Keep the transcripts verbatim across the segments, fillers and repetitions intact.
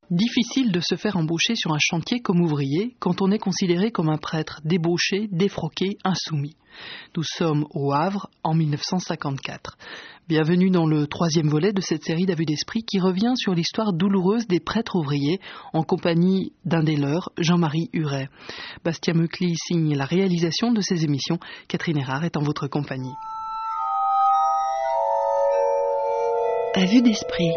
Difficile de se faire embaucher sur un chantier comme ouvrier quand on est considéré comme un prêtre débauché, défroqué, insoumis. Nous sommes au Havre en mille neuf cent cinquante-quatre. Bienvenue dans le troisième volet de cette série d'À vue d'esprit qui revient sur l'histoire douloureuse des prêtres ouvriers en compagnie d'un des leurs, Jean-Marie Huret. Bastien Meucli signe la réalisation de ces émissions. Catherine Erard est en votre compagnie. À vue d'esprit.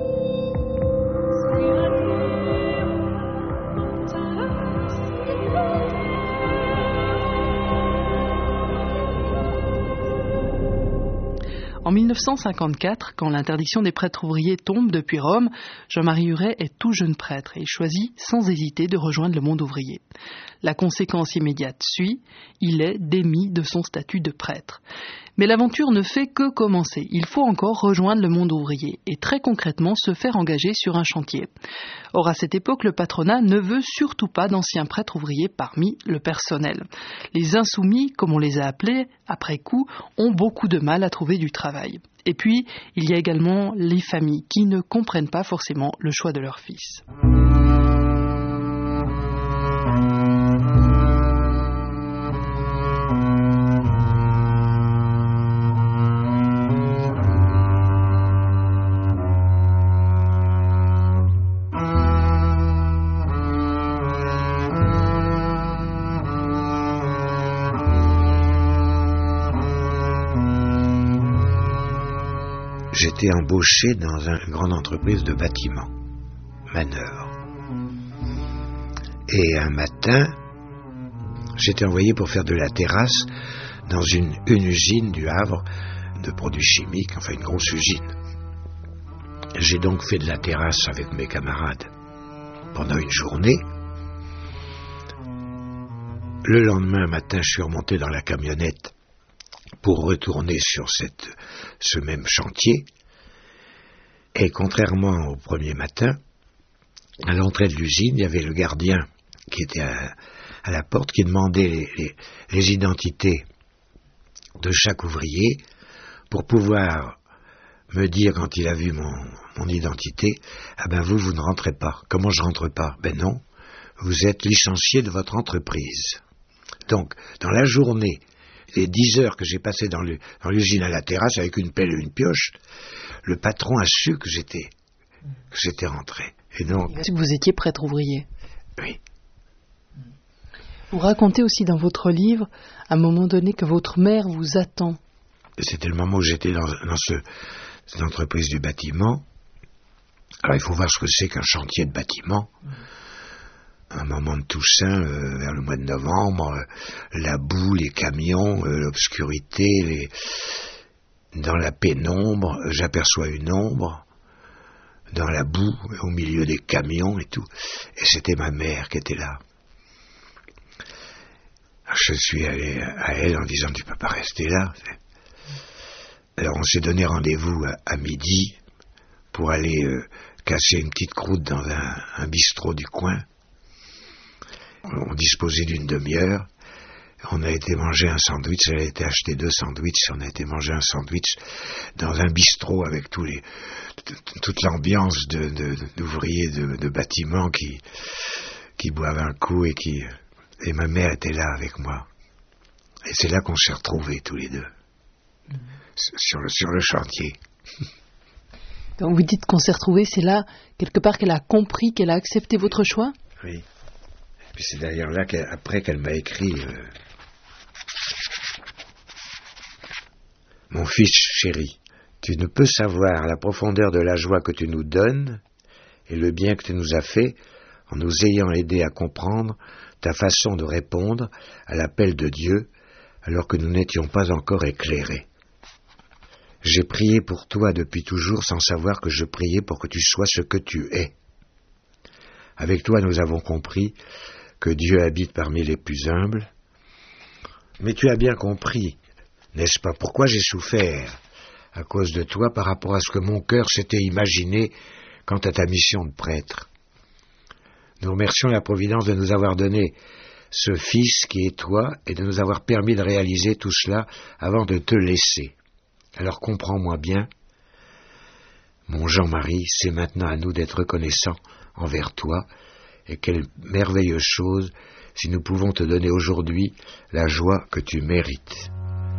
En mille neuf cent cinquante-quatre, quand l'interdiction des prêtres ouvriers tombe depuis Rome, Jean-Marie Huret est tout jeune prêtre et choisit sans hésiter de rejoindre le monde ouvrier. La conséquence immédiate suit, il est démis de son statut de prêtre. Mais l'aventure ne fait que commencer. Il faut encore rejoindre le monde ouvrier et très concrètement se faire engager sur un chantier. Or, à cette époque, le patronat ne veut surtout pas d'anciens prêtres ouvriers parmi le personnel. Les insoumis, comme on les a appelés, après coup, ont beaucoup de mal à trouver du travail. Et puis, il y a également les familles qui ne comprennent pas forcément le choix de leur fils. J'étais embauché dans une grande entreprise de bâtiment, Manœuvre. Et un matin, j'étais envoyé pour faire de la terrasse dans une, une usine du Havre de produits chimiques, enfin une grosse usine. J'ai donc fait de la terrasse avec mes camarades pendant une journée. Le lendemain matin, je suis remonté dans la camionnette pour retourner sur cette, ce même chantier. Et contrairement au premier matin, à l'entrée de l'usine, il y avait le gardien qui était à, à la porte, qui demandait les, les, les identités de chaque ouvrier pour pouvoir me dire, quand il a vu mon, mon identité, « Ah ben vous, vous ne rentrez pas. » Comment je rentre pas? Ben non, vous êtes licencié de votre entreprise. Donc, dans la journée, les dix heures que j'ai passées dans, le, dans l'usine à la terrasse avec une pelle et une pioche, le patron a su que j'étais, que j'étais rentré. Et donc, il a su que vous étiez prêtre ouvrier. Oui. Vous racontez aussi dans votre livre, à un moment donné, que votre mère vous attend. Et c'était le moment où j'étais dans, dans ce, cette entreprise du bâtiment. Alors il faut voir ce que c'est qu'un chantier de bâtiment. Un moment de Toussaint, euh, vers le mois de novembre, euh, la boue, les camions, euh, l'obscurité, les... dans la pénombre, euh, j'aperçois une ombre, dans la boue, au milieu des camions et tout, et c'était ma mère qui était là. Alors, je suis allé à elle en disant, tu peux pas rester là. Alors on s'est donné rendez-vous à, à midi pour aller euh, casser une petite croûte dans un, un bistrot du coin. On disposait d'une demi-heure, on a été manger un sandwich, elle a été acheter deux sandwichs, on a été manger un sandwich dans un bistrot avec tous les, toute l'ambiance de, de, d'ouvriers de, de bâtiments qui, qui boivent un coup et qui, et ma mère était là avec moi. Et c'est là qu'on s'est retrouvés tous les deux, mmh. sur, le, sur le chantier. Donc vous dites qu'on s'est retrouvés, c'est là, quelque part, qu'elle a compris, qu'elle a accepté votre choix? Oui. Puis c'est d'ailleurs là qu'après qu'elle m'a écrit euh, « Mon fils chéri, tu ne peux savoir la profondeur de la joie que tu nous donnes et le bien que tu nous as fait en nous ayant aidés à comprendre ta façon de répondre à l'appel de Dieu alors que nous n'étions pas encore éclairés. J'ai prié pour toi depuis toujours sans savoir que je priais pour que tu sois ce que tu es. Avec toi, nous avons compris que Dieu habite parmi les plus humbles. Mais tu as bien compris, n'est-ce pas, pourquoi j'ai souffert à cause de toi par rapport à ce que mon cœur s'était imaginé quant à ta mission de prêtre. Nous remercions la Providence de nous avoir donné ce Fils qui est toi et de nous avoir permis de réaliser tout cela avant de te laisser. Alors comprends-moi bien, Mon Jean-Marie, c'est maintenant à nous d'être reconnaissants envers toi, et quelle merveilleuse chose si nous pouvons te donner aujourd'hui la joie que tu mérites.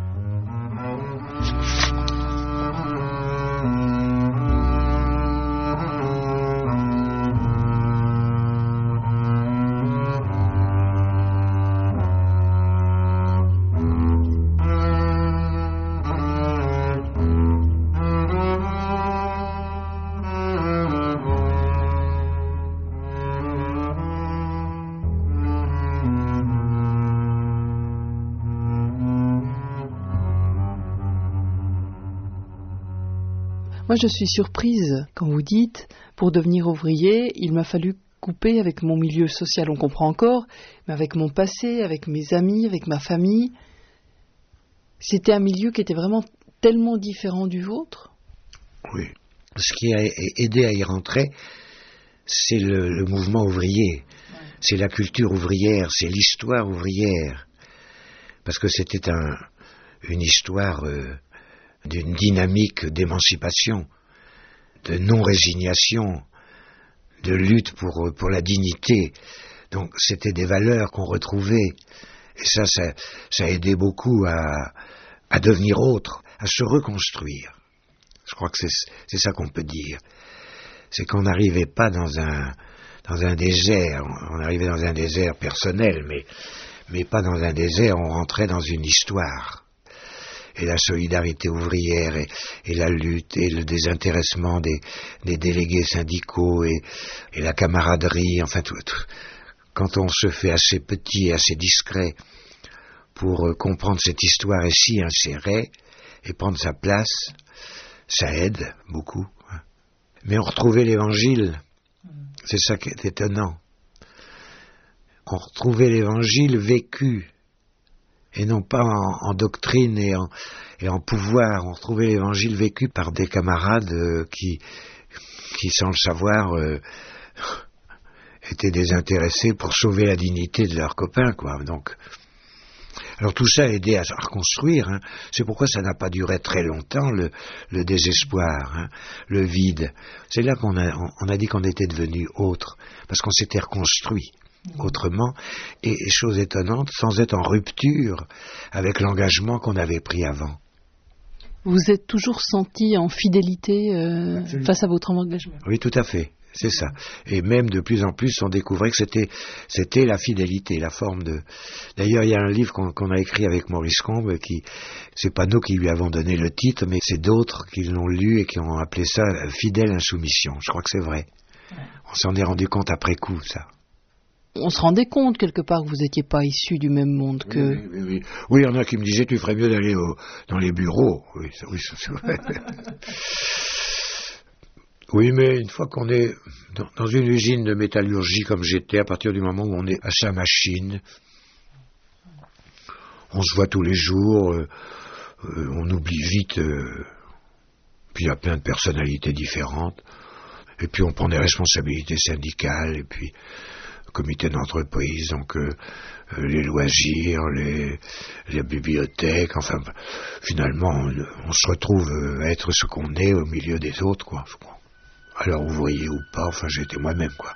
Moi, je suis surprise quand vous dites, pour devenir ouvrier, il m'a fallu couper avec mon milieu social, on comprend encore, mais avec mon passé, avec mes amis, avec ma famille. C'était un milieu qui était vraiment tellement différent du vôtre. Oui. Ce qui a aidé à y rentrer, c'est le, le mouvement ouvrier, ouais. C'est la culture ouvrière, c'est l'histoire ouvrière. Parce que c'était un, une histoire... Euh, d'une dynamique d'émancipation, de non-résignation, de lutte pour, pour la dignité. Donc c'était des valeurs qu'on retrouvait. Et ça, ça, ça a aidé beaucoup à, à devenir autre, à se reconstruire. Je crois que c'est, c'est ça qu'on peut dire. C'est qu'on n'arrivait pas dans un, dans un désert, on arrivait dans un désert personnel, mais, mais pas dans un désert, on rentrait dans une histoire. Et la solidarité ouvrière et, et la lutte et le désintéressement des, des délégués syndicaux et, et la camaraderie, enfin tout, tout. Quand on se fait assez petit et assez discret pour euh, comprendre cette histoire et s'y insérer et prendre sa place, ça aide beaucoup. Mais on retrouvait l'évangile, c'est ça qui est étonnant. On retrouvait l'évangile vécu. Et non pas en, en doctrine et en, et en pouvoir. On retrouvait l'évangile vécu par des camarades euh, qui, qui, sans le savoir, euh, étaient désintéressés pour sauver la dignité de leurs copains, quoi. Donc, alors tout ça a aidé à, à reconstruire. Hein. C'est pourquoi ça n'a pas duré très longtemps, le, le désespoir, hein, le vide. C'est là qu'on a, on, on a dit qu'on était devenu autre, parce qu'on s'était reconstruit. Autrement, et chose étonnante, sans être en rupture avec l'engagement qu'on avait pris avant. Vous êtes toujours senti en fidélité euh, face à votre engagement? Oui, tout à fait, c'est ça. Et même de plus en plus, on découvrait que c'était, c'était la fidélité, la forme de... D'ailleurs, il y a un livre qu'on, qu'on a écrit avec Maurice Combe, qui, c'est pas nous qui lui avons donné le titre, mais c'est d'autres qui l'ont lu et qui ont appelé ça « Fidèle insoumission ». Je crois que c'est vrai. On s'en est rendu compte après coup, ça. On se rendait compte quelque part que vous n'étiez pas issus du même monde que... Oui, oui, oui. Oui, il y en a qui me disaient tu ferais mieux d'aller au, dans les bureaux. Oui, ça, oui, ça, c'est vrai. Oui, mais une fois qu'on est dans, dans une usine de métallurgie comme j'étais, à partir du moment où on est à sa machine, on se voit tous les jours, euh, euh, on oublie vite, euh, puis il y a plein de personnalités différentes, et puis on prend des responsabilités syndicales, et puis... comité d'entreprise, donc euh, euh, les loisirs, les, les bibliothèques, enfin, finalement, on, on se retrouve à être ce qu'on est au milieu des autres, quoi, je crois. Alors, ouvrier ou pas, enfin, j'étais moi-même, quoi.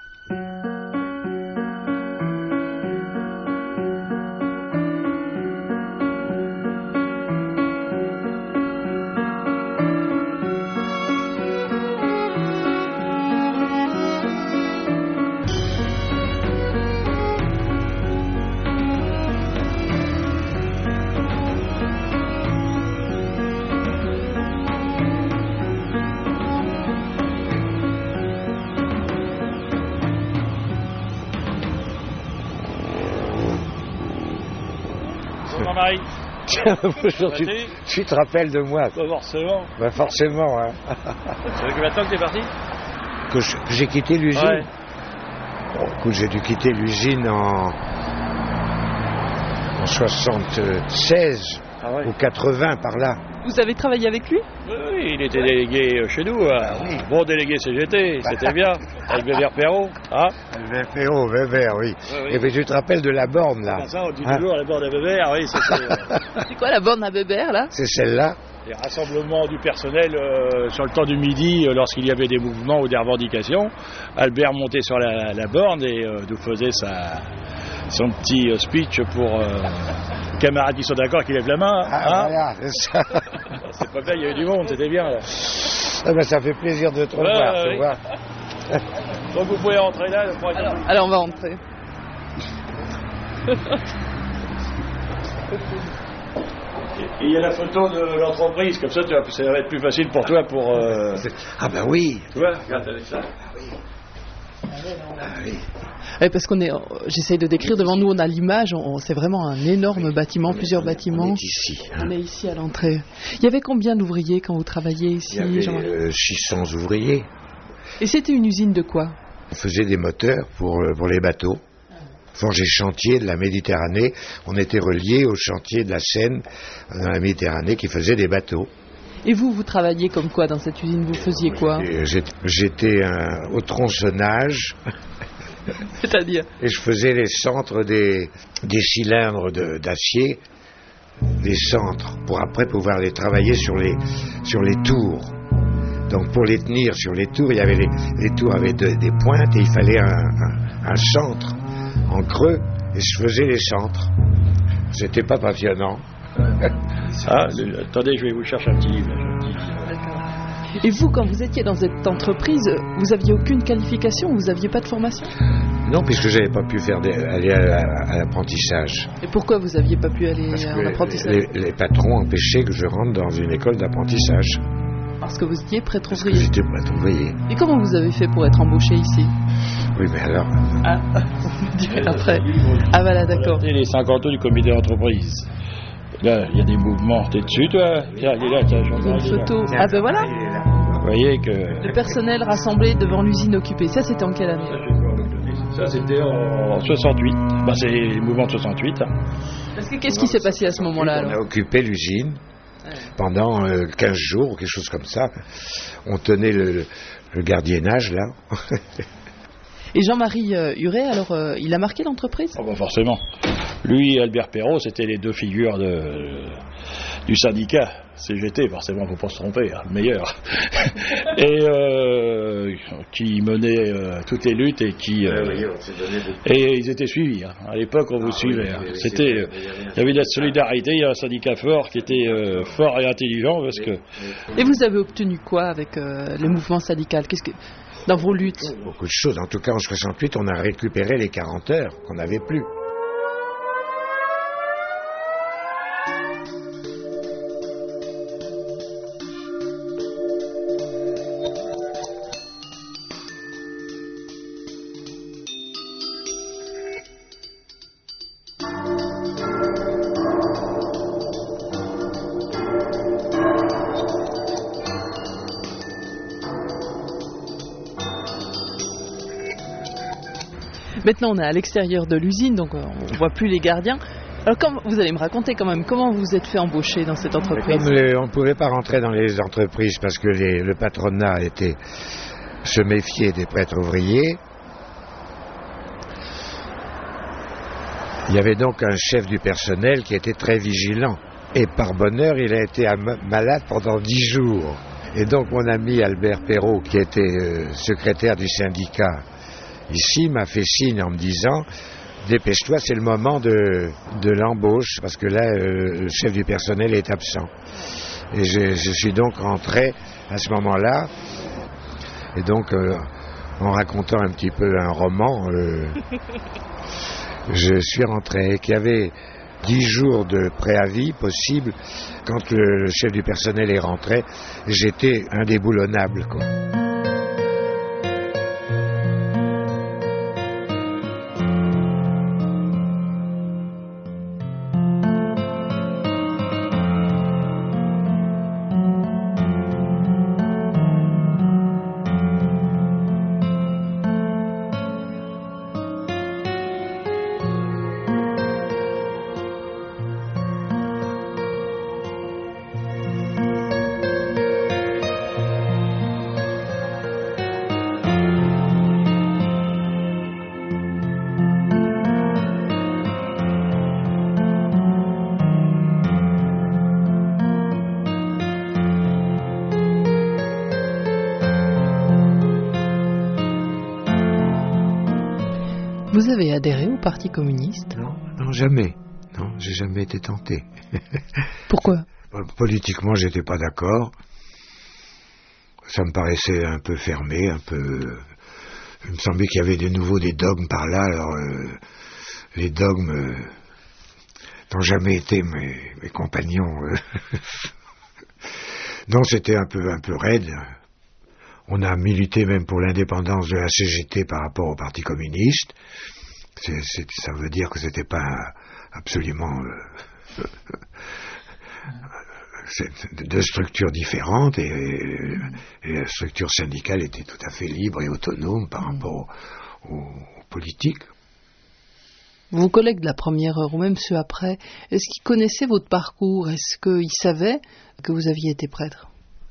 Marie. Bonjour, tu, tu te rappelles de moi? Pas forcément. Bah forcément, hein. Ça fait combien de temps que t'es parti? Que, je, que j'ai quitté l'usine? Ouais. Bon, écoute, j'ai dû quitter l'usine en, en soixante-seize ah ouais. Ou quatre-vingts, par là. Vous avez travaillé avec lui? Oui, oui, il était délégué chez nous. Bah, oui. Bon délégué C G T, c'était bien. Avec Weber Perrault. Hein? Weber Perrault, Weber, oui. oui, oui. Et puis tu te rappelles de la borne, là? Ah, ça, on dit hein? Toujours la borne à Weber, oui. C'est quoi la borne à Weber, là? C'est celle-là. Les rassemblements du personnel euh, sur le temps du midi, euh, lorsqu'il y avait des mouvements ou des revendications, Albert montait sur la, la borne et euh, nous faisait sa, son petit euh, speech pour euh, les camarades qui sont d'accord qui lèvent la main. Ah, Hein, voilà, c'est ça. c'est pas bien, il y avait du monde, c'était bien là. Ah ben, ça fait plaisir de te Ouais, revoir, ouais, tu ouais. vois. Donc vous pouvez rentrer là. Le Alors, alors on va rentrer. Et il y a la photo de l'entreprise, comme ça, tu vas, ça va être plus facile pour toi pour. Euh, Ah ben oui. tu vois, regarde avec ça. Ah oui. Ouais, parce qu'on est, euh, j'essaye de décrire devant nous, on a l'image, on- c'est vraiment un énorme bâtiment, plusieurs On est- bâtiments. On est ici. hein. On est ici à l'entrée. Il y avait combien d'ouvriers quand vous travailliez ici, Il y avait Jean-Marie euh, six cents ouvriers. Et c'était une usine de quoi? On faisait des moteurs pour, euh, pour les bateaux. Forge et chantier de la Méditerranée. On était reliés au chantier de la Seine dans la Méditerranée qui faisait des bateaux. Et vous, vous travailliez comme quoi dans cette usine? Vous faisiez quoi? Et j'étais- J'étais un- au tronçonnage C'est-à-dire? et je faisais les centres des, des cylindres de- d'acier, des centres, pour après pouvoir les travailler sur les, sur les tours. Donc pour les tenir sur les tours, il y avait les, les tours avaient de- des pointes et il fallait un, un- un centre en creux et je faisais les centres. C'était pas passionnant. Ah, le- attendez, je vais vous chercher un petit livre. là, j'ai un petit livre. Et vous, quand vous étiez dans cette entreprise, vous aviez aucune qualification? Vous aviez pas de formation? Non, puisque j'avais pas pu faire des- aller à, la- à l'apprentissage. Et pourquoi vous aviez pas pu aller Parce en que apprentissage? les, les patrons empêchaient que je rentre dans une école d'apprentissage. Parce que vous étiez prêtre Parce que ouvrier. j'étais pas ouvrier. Et comment vous avez fait pour être embauché ici? Oui, mais alors, Ah, vous me direz après. Ah voilà, d'accord. Regardez les cinquante ans du comité d'entreprise. Là, il y a des mouvements. T'es dessus, toi? Tiens, il est là, tiens, j'en ai Une il est là. photo. Ah ben voilà. Vous voyez que. Le personnel rassemblé devant l'usine occupée. Ça, c'était en quelle année? Ça, c'était en soixante-huit. Bah, c'est les mouvements de soixante-huit. hein. Parce que qu'est-ce qui s'est passé à ce moment-là on a alors? occupé l'usine pendant euh, quinze jours, ou quelque chose comme ça. On tenait le, le gardiennage, là. Et Jean-Marie euh, Huret, alors, euh, il a marqué l'entreprise? Oh, bah, forcément. Lui et Albert Perrault, c'était les deux figures de, du syndicat C G T, forcément, il ne faut pas se tromper, hein, le meilleur. et euh, qui menait euh, toutes les luttes et qui. Euh, et ils étaient suivis. Hein. À l'époque, on vous suivait. Hein. C'était, euh, il y avait de la solidarité, il y a un syndicat fort qui était euh, fort et intelligent parce que. Et vous avez obtenu quoi avec euh, le mouvement syndical? Qu'est-ce que dans vos luttes? Beaucoup de choses. En tout cas, en soixante-huit, on a récupéré les quarante heures qu'on n'avait plus. Maintenant, on est à l'extérieur de l'usine, donc euh, on ne voit plus les gardiens. Alors, comme, vous allez me raconter quand même comment vous êtes fait embaucher dans cette Mais entreprise. comme les- on ne pouvait pas rentrer dans les entreprises parce que les- le patronat était, se méfiait des prêtres ouvriers, il y avait donc un chef du personnel qui était très vigilant. Et par bonheur, il a été am- malade pendant dix jours. Et donc mon ami Albert Perrault, qui était euh, secrétaire du syndicat ici, m'a fait signe en me disant « Dépêche-toi, c'est le moment de, de l'embauche, parce que là, euh, le chef du personnel est absent. » Et je, je suis donc rentré à ce moment-là, et donc euh, en racontant un petit peu un roman, euh, je suis rentré, qu'il y avait dix jours de préavis possible. Quand le, le chef du personnel est rentré, j'étais indéboulonnable, quoi. Vous avez adhéré au Parti communiste ? Non, non, jamais. Non, j'ai jamais été tenté. Pourquoi ? Politiquement, j'étais pas d'accord. Ça me paraissait un peu fermé, un peu... Il me semblait qu'il y avait de nouveau des dogmes par là, alors euh, les dogmes euh, n'ont jamais été mes, mes compagnons. Euh. Non, c'était un peu, un peu raide. On a milité même pour l'indépendance de la C G T par rapport au Parti communiste. C'est, c'est, ça veut dire que c'était pas absolument... Euh, c'est deux structures différentes et, et, et la structure syndicale était tout à fait libre et autonome par rapport aux, aux politiques. Vos collègues de la première heure ou même ceux après, est-ce qu'ils connaissaient votre parcours ? Est-ce qu'ils savaient que vous aviez été prêtre ?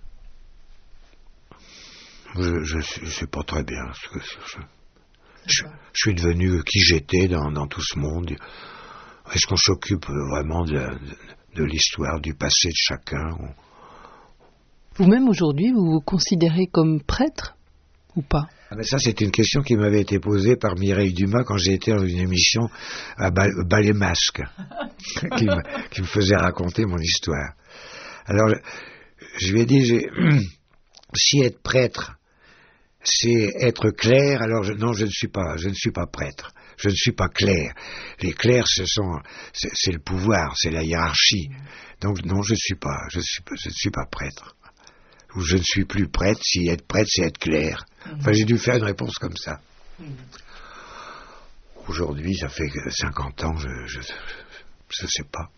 Je ne sais pas très bien. Je, je, je, je suis devenu qui j'étais dans, dans tout ce monde. Est-ce qu'on s'occupe vraiment de, de, de l'histoire, du passé de chacun ? Vous-même aujourd'hui, vous vous considérez comme prêtre ou pas ? Ah ben ça, c'est une question qui m'avait été posée par Mireille Dumas quand j'ai été dans une émission à Ballet Masque, qui, me, qui me faisait raconter mon histoire. Alors, je lui ai dit, j'ai, si être prêtre, c'est être clair, alors je, non, je ne suis pas, je ne suis pas prêtre. Je ne suis pas clerc. Les clercs, ce sont, c'est, c'est le pouvoir, c'est la hiérarchie. Donc non, je ne suis pas, je suis, je ne suis pas prêtre. Ou je ne suis plus prêtre. Si être prêtre, c'est être clerc. Enfin, j'ai dû faire une réponse comme ça. Aujourd'hui, ça fait cinquante ans, je, je, je sais pas.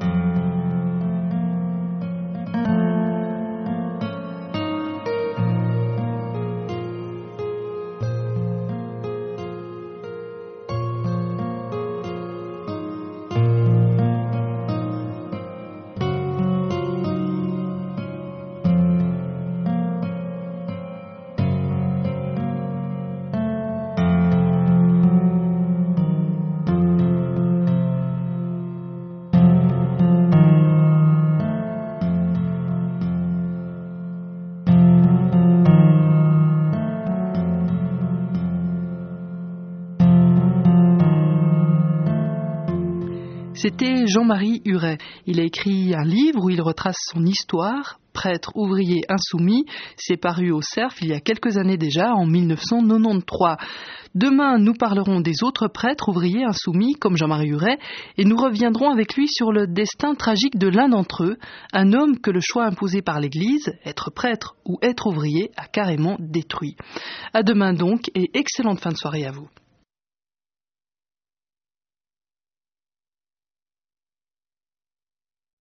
C'était Jean-Marie Huret. Il a écrit un livre où il retrace son histoire, prêtre ouvrier insoumis. C'est paru au Cerf il y a quelques années déjà, en mille neuf cent quatre-vingt-treize. Demain, nous parlerons des autres prêtres ouvriers insoumis, comme Jean-Marie Huret, et nous reviendrons avec lui sur le destin tragique de l'un d'entre eux, un homme que le choix imposé par l'Église, être prêtre ou être ouvrier, a carrément détruit. À demain donc, et excellente fin de soirée à vous.